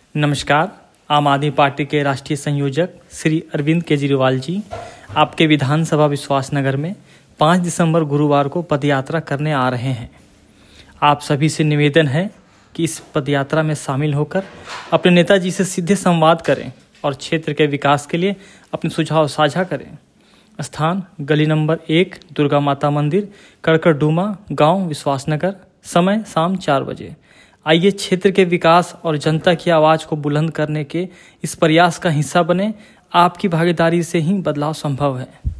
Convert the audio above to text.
नमस्कार। आम आदमी पार्टी के राष्ट्रीय संयोजक श्री अरविंद केजरीवाल जी आपके विधानसभा विश्वासनगर में 5 दिसंबर गुरुवार को पदयात्रा करने आ रहे हैं। आप सभी से निवेदन है कि इस पदयात्रा में शामिल होकर अपने नेताजी से सीधे संवाद करें और क्षेत्र के विकास के लिए अपने सुझाव साझा करें। स्थान गली नंबर 1 दुर्गा माता मंदिर, कड़कड़डूमा गांव, विश्वासनगर। समय शाम 4 बजे। आइए क्षेत्र के विकास और जनता की आवाज़ को बुलंद करने के इस प्रयास का हिस्सा बने। आपकी भागीदारी से ही बदलाव संभव है।